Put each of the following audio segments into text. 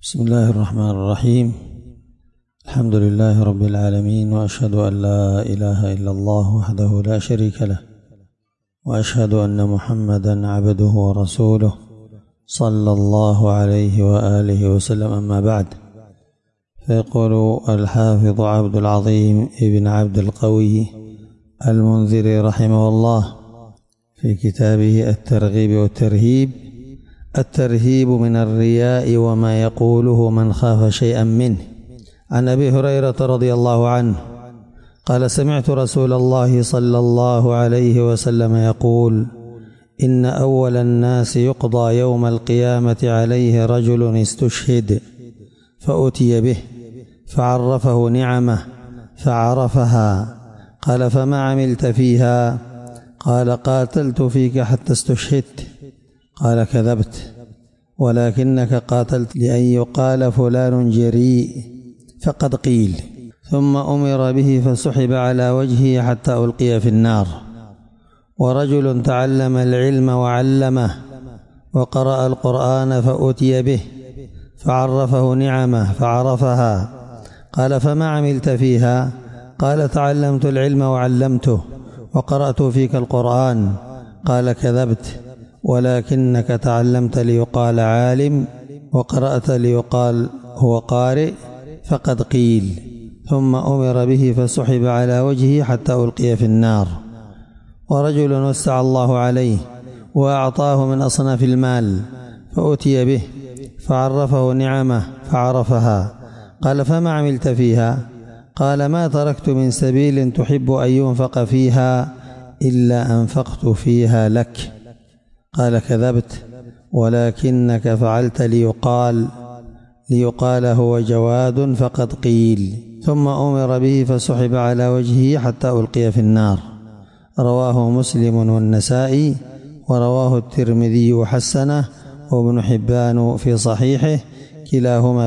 بسم الله الرحمن الرحيم. الحمد لله رب العالمين، وأشهد أن لا إله إلا الله وحده لا شريك له، وأشهد أن محمدا عبده ورسوله صلى الله عليه وآله وسلم. أما بعد، فيقول الحافظ عبد العظيم ابن عبد القوي المنذري رحمه الله في كتابه الترغيب والترهيب: الترهيب من الرياء وما يقوله من خاف شيئا منه. عن أبي هريرة رضي الله عنه قال: سمعت رسول الله صلى الله عليه وسلم يقول: إن أول الناس يقضى يوم القيامة عليه رجل استشهد، فأتي به فعرفه نعمه فعرفها، قال: فما عملت فيها؟ قال: قاتلت فيك حتى استشهدت. قال: كذبت، ولكنك قاتلت لأن يقال فلان جريء، فقد قيل. ثم أمر به فسحب على وجهه حتى ألقي في النار. ورجل تعلم العلم وعلمه وقرأ القرآن فأتي به فعرفه نعمه فعرفها، قال: فما عملت فيها؟ قال: تعلمت العلم وعلمته وقرأت فيك القرآن. قال: كذبت، ولكنك تعلمت ليقال عالم وقرأت ليقال هو قارئ، فقد قيل. ثم أمر به فسحب على وجهه حتى ألقي في النار. ورجل وسع الله عليه وأعطاه من أصناف المال، فأتي به فعرفه نعمه فعرفها، قال: فما عملت فيها؟ قال: ما تركت من سبيل تحب أن ينفق فيها إلا أنفقت فيها لك. قال: كذبت، ولكنك فعلت ليقال هو جواد، فقد قيل. ثم أمر به فسحب على وجهه حتى ألقي في النار. رواه مسلم والنسائي، ورواه الترمذي وحسنه، وابن حبان في صحيحه، كلاهما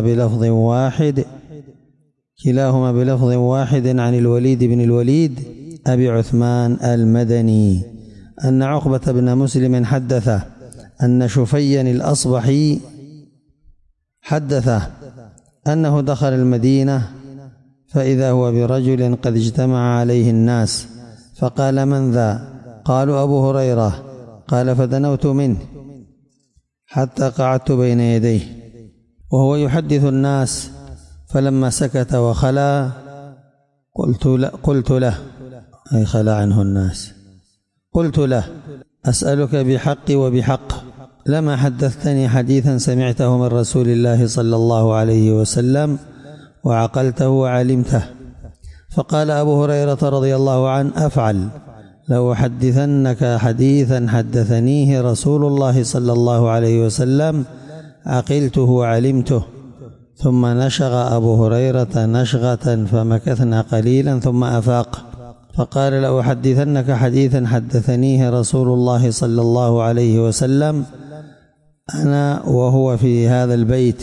بلفظ واحد عن الوليد بن الوليد أبي عثمان المدني أن عقبة بن مسلم حدثه أن شفيا الأصبحي حدثه أنه دخل المدينة فإذا هو برجل قد اجتمع عليه الناس، فقال: من ذا؟ قالوا: أبو هريرة. قال: فدنوت منه حتى قعدت بين يديه وهو يحدث الناس، فلما سكت وخلا قلت له أي خلا عنه الناس، قلت له: أسألك بحقي وبحق، لما حدثتني حديثا سمعته من رسول الله صلى الله عليه وسلم وعقلته وعلمته. فقال أبو هريرة رضي الله عنه: أفعل، لو أحدثنك حديثا حدثنيه رسول الله صلى الله عليه وسلم عقلته وعلمته. ثم نشغ أبو هريرة نشغة فمكثنا قليلا ثم أفاق، فقال: لو أحدثنك حديثا حدثنيه رسول الله صلى الله عليه وسلم أنا وهو في هذا البيت،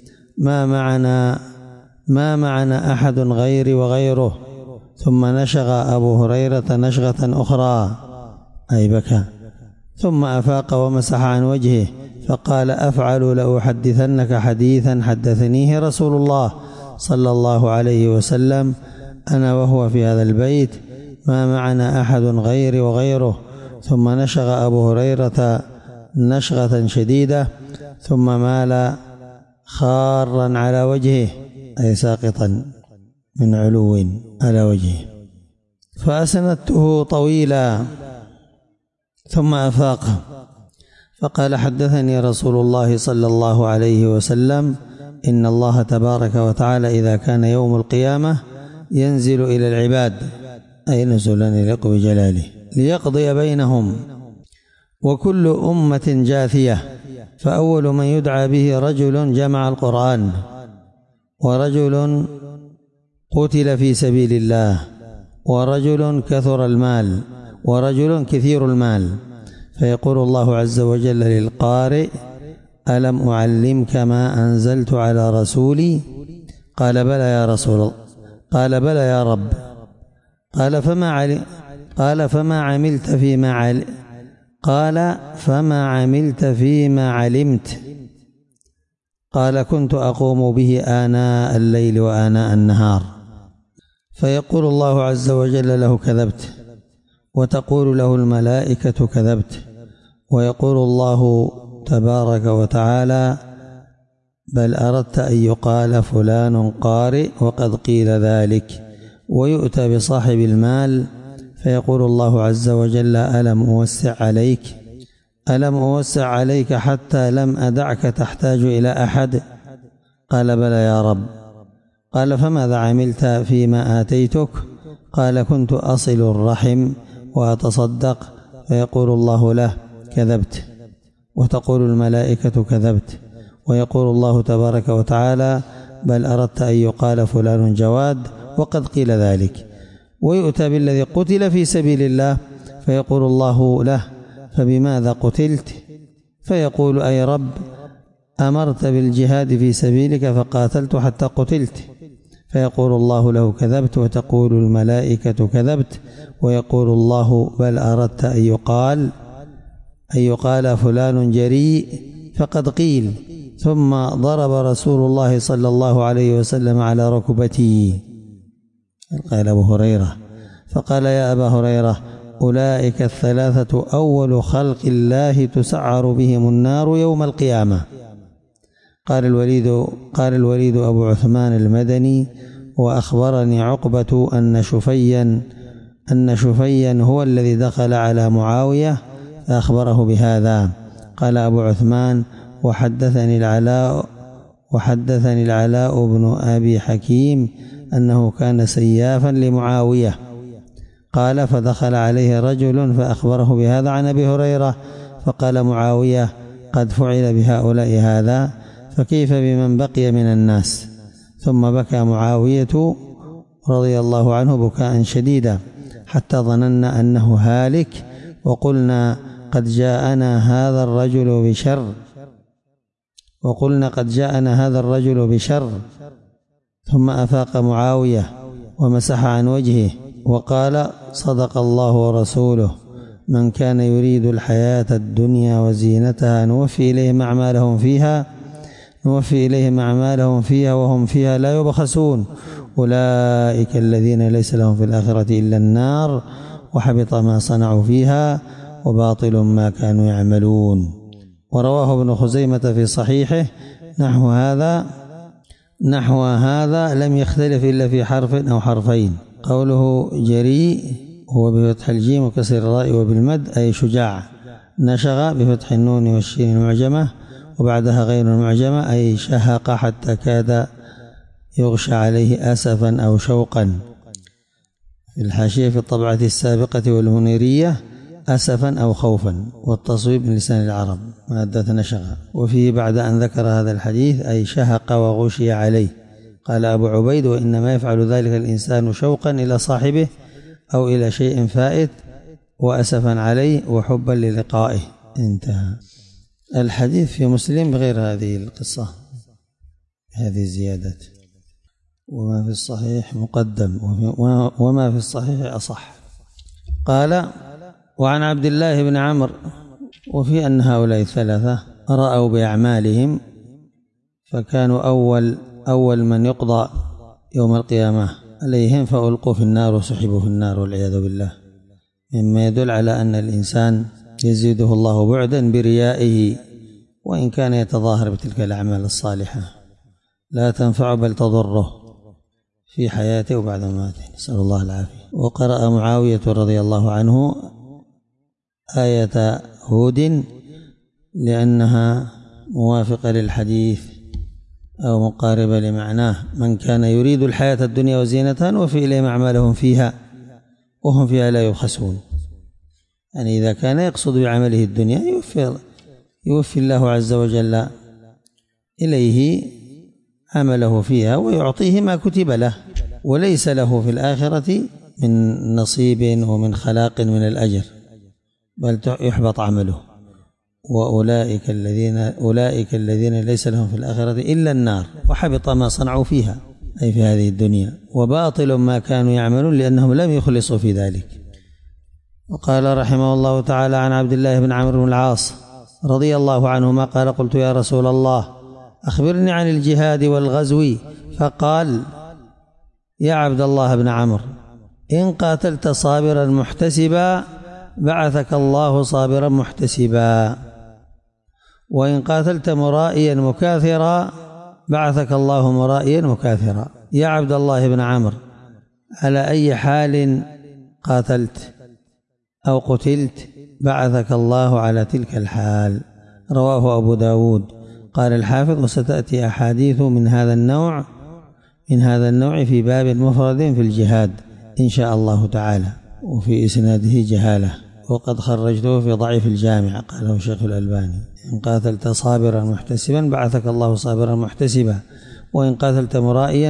ما معنا أحد غيري وغيره. ثم نشغ أبو هريرة نشغة أخرى أي بكى، ثم أفاق ومسح عن وجهه، فقال: أفعل لو أحدثنك حديثا حدثنيه رسول الله صلى الله عليه وسلم أنا وهو في هذا البيت، ما معنا أحد غيري وغيره. ثم نشغ أبو هريرة نشغة شديدة، ثم مال خارا على وجهه أي ساقطا من علو على وجهه، فأسندته طويلا ثم أفاق، فقال: حدثني رسول الله صلى الله عليه وسلم إن الله تبارك وتعالى إذا كان يوم القيامة ينزل إلى العباد أي نزلا يليق بجلاله ليقضي بينهم، وكل أمة جاثية، فأول من يدعى به رجل جمع القرآن، ورجل قتل في سبيل الله، ورجل كثر المال، ورجل كثير المال. فيقول الله عز وجل للقارئ: ألم أعلمك ما أنزلت على رسولي؟ قال: بلى يا رسول الله. قال: بلى يا رب. قال: فما عملت فيما علمت؟ قال: كنت أقوم به آناء الليل وآناء النهار. فيقول الله عز وجل له: كذبت. وتقول له الملائكة: كذبت. ويقول الله تبارك وتعالى: بل أردت أن يقال فلان قارئ وقد قيل ذلك. ويؤتى بصاحب المال فيقول الله عز وجل: ألم أوسع عليك حتى لم أدعك تحتاج إلى أحد؟ قال: بلى يا رب. قال: فماذا عملت فيما آتيتك؟ قال: كنت أصل الرحم وأتصدق. فيقول الله له: كذبت. وتقول الملائكة: كذبت. ويقول الله تبارك وتعالى: بل أردت أن يقال فلان جواد وقد قيل ذلك. ويؤتى بالذي قتل في سبيل الله فيقول الله له: فبماذا قتلت؟ فيقول: أي رب، أمرت بالجهاد في سبيلك فقاتلت حتى قتلت. فيقول الله له: كذبت. وتقول الملائكة: كذبت. ويقول الله: بل أردت أن يقال فلان جريء فقد قيل. ثم ضرب رسول الله صلى الله عليه وسلم على ركبته. قال أبو هريرة: فقال: يا أبا هريرة، أولئك الثلاثة أول خلق الله تسعر بهم النار يوم القيامة. قال الوليد أبو عثمان المدني: وأخبرني عقبة أن شفيا هو الذي دخل على معاوية فأخبره بهذا. قال أبو عثمان: وحدثني العلاء بن أبي حكيم أنه كان سيافا لمعاوية. قال: فدخل عليه رجل فأخبره بهذا عن أبي هريرة، فقال معاوية: قد فعل بهؤلاء هذا، فكيف بمن بقي من الناس؟ ثم بكى معاوية رضي الله عنه بكاء شديدا حتى ظننا أنه هالك، وقلنا: قد جاءنا هذا الرجل بشر. ثم أفاق معاوية ومسح عن وجهه وقال: صدق الله ورسوله، من كان يريد الحياة الدنيا وزينتها نوفي إليهم أعمالهم فيها وهم فيها لا يبخسون، أولئك الذين ليس لهم في الآخرة إلا النار، وحبط ما صنعوا فيها وباطل ما كانوا يعملون. ورواه ابن خزيمة في صحيحه نحو هذا لم يختلف إلا في حرف أو حرفين. قوله جريء هو بفتح الجيم وكسر الراء وبالمد أي شجاع. نشغ بفتح النون والشين المعجمة وبعدها غير المعجمة أي شهق حتى كاد يغشى عليه أسفا أو شوقا. في الحاشية في الطبعة السابقة والمنيرية أسفا أو خوفا، والتصويب من لسان العرب مادة نشغ. وفيه بعد أن ذكر هذا الحديث أي شهق وغشي عليه. قال أبو عبيد: وإنما يفعل ذلك الإنسان شوقا إلى صاحبه أو إلى شيء فائت، وأسفا عليه وحبا للقائه. انتهى. الحديث في مسلم بغير هذه القصة، هذه الزيادات. وما في الصحيح مقدم وما في الصحيح أصح. قال: وعن عبد الله بن عمرو وفي أن هؤلاء الثلاثة رأوا بأعمالهم فكانوا أول من يقضى يوم القيامة عليهم فألقوا في النار وسحبوا في النار والعياذ بالله، مما يدل على أن الإنسان يزيده الله بعدا بريائه، وإن كان يتظاهر بتلك الأعمال الصالحة لا تنفع بل تضره في حياته وبعد مماته، نسأل الله العافية. وقرأ معاوية رضي الله عنه آية هود لأنها موافقة للحديث أو مقاربة لمعناه: من كان يريد الحياة الدنيا وزينتها نوفي إليهم أعمالهم فيها وهم فيها لا يبخسون. يعني إذا كان يقصد بعمله الدنيا يوفي الله عز وجل إليه عمله فيها ويعطيه ما كتب له، وليس له في الآخرة من نصيب ومن خلاق من الأجر، بل يحبط عمله. وأولئك الذين ليس لهم في الآخرة إلا النار وحبط ما صنعوا فيها أي في هذه الدنيا، وباطل ما كانوا يعملون لأنهم لم يخلصوا في ذلك. وقال رحمه الله تعالى عن عبد الله بن عمرو بن العاص رضي الله عنهما قال: قلت: يا رسول الله، أخبرني عن الجهاد والغزو. فقال: يا عبد الله بن عمرو، إن قاتلت صابرا محتسبا بعثك الله صابرا محتسبا، وإن قاتلت مرائيا مكاثرا بعثك الله مرائيا مكاثرا. يا عبد الله بن عمرو، على أي حال قاتلت أو قتلت بعثك الله على تلك الحال. رواه أبو داود. قال الحافظ: وستأتي أحاديث من هذا النوع في باب مفرد في الجهاد إن شاء الله تعالى، وفي إسناده جهالة، وقد خرجته في ضعيف الجامع، قاله الشيخ الألباني: إن قاتلت صابرا محتسبا بعثك الله صابرا محتسبا، وإن قاتلت مرائيا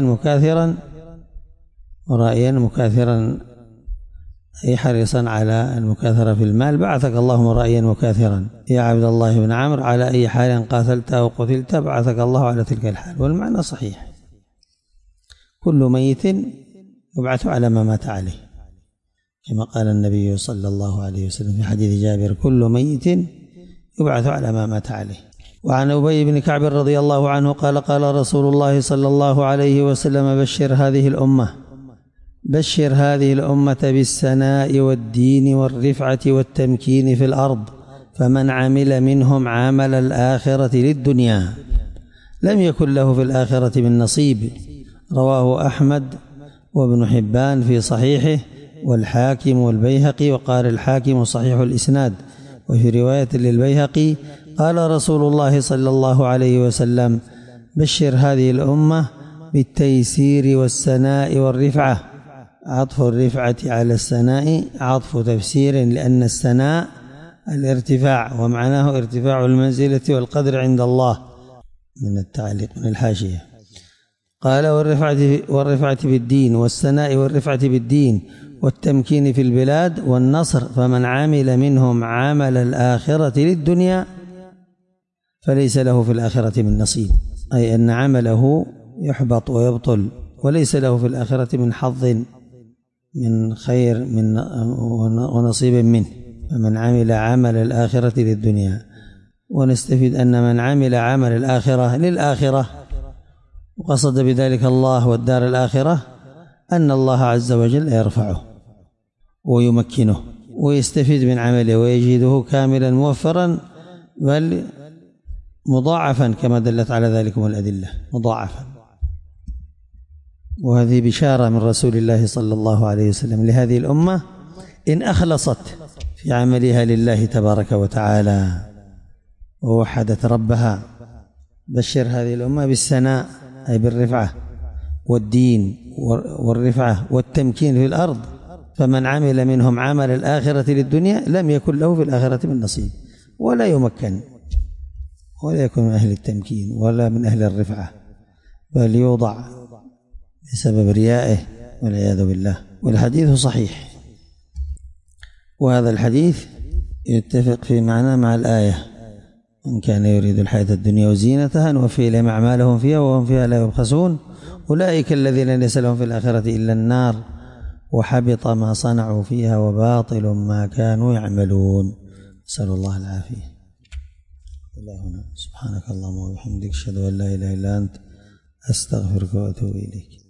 مكاثرا أي حريصا على المكاثرة في المال بعثك الله مرائيا مكاثرا. يا عبد الله بن عمرو، على أي حال قاتلت أو قتلت بعثك الله على تلك الحال. والمعنى صحيح، كل ميت يبعث على ما مات عليه، كما قال النبي صلى الله عليه وسلم في حديث جابر: كل ميت يبعث على ما مات عليه. وعن أبي بن كعب رضي الله عنه قال: قال رسول الله صلى الله عليه وسلم: بشر هذه الأمة بالسناء والدين والرفعة والتمكين في الأرض، فمن عمل منهم عمل الآخرة للدنيا لم يكن له في الآخرة من نصيب. رواه أحمد وابن حبان في صحيحه، والحاكم والبيهقي، وقال الحاكم صحيح الإسناد. وفي رواية للبيهقي: قال رسول الله صلى الله عليه وسلم: بشر هذه الأمة بالتيسير والسناء والرفعة. عطف الرفعة على السناء عطف تفسير، لأن السناء الارتفاع، ومعناه ارتفاع المنزلة والقدر عند الله، من التعليق من الحاشية. قال: والرفعة بالدين، والسناء والرفعة بالدين والتمكين في البلاد والنصر، فمن عمل منهم عمل الآخرة للدنيا فليس له في الآخرة من نصيب، أي أن عمله يحبط ويبطل، وليس له في الآخرة من حظ من خير ونصيب منه. فمن عمل عمل الآخرة للدنيا. ونستفيد أن من عمل عمل الآخرة للآخرة وقصد بذلك الله والدار الآخرة، أن الله عز وجل يرفعه ويمكنه ويستفيد من عمله ويجده كاملا موفرا، بل مضاعفا كما دلت على ذلك الأدلة، مضاعفا. وهذه بشارة من رسول الله صلى الله عليه وسلم لهذه الأمة إن أخلصت في عملها لله تبارك وتعالى ووحدت ربها. بشر هذه الأمة بالسناء أي بالرفعة، والدين والرفعة والتمكين في الأرض، فمن عمل منهم عمل الآخرة للدنيا لم يكن له في الآخرة من نصيب، ولا يمكن ولا يكون من أهل التمكين ولا من أهل الرفعة، بل يوضع بسبب ريائه والعياذ بالله. والحديث صحيح، وهذا الحديث يتفق في معنى مع الآية: من كان يريد الحياة الدنيا وزينتها نوفي إليهم أعمالهم فيها وهم فيها لا يبخسون أولئك الذين ليس لهم في الآخرة إلا النار وحبط ما صنعوا فيها وباطل ما كانوا يعملون. نسأل الله العافية. إلى هنا، سبحانك اللهم وبحمدك، أشهد أن لا إله إلا أنت، أستغفرك وأتوب إليك.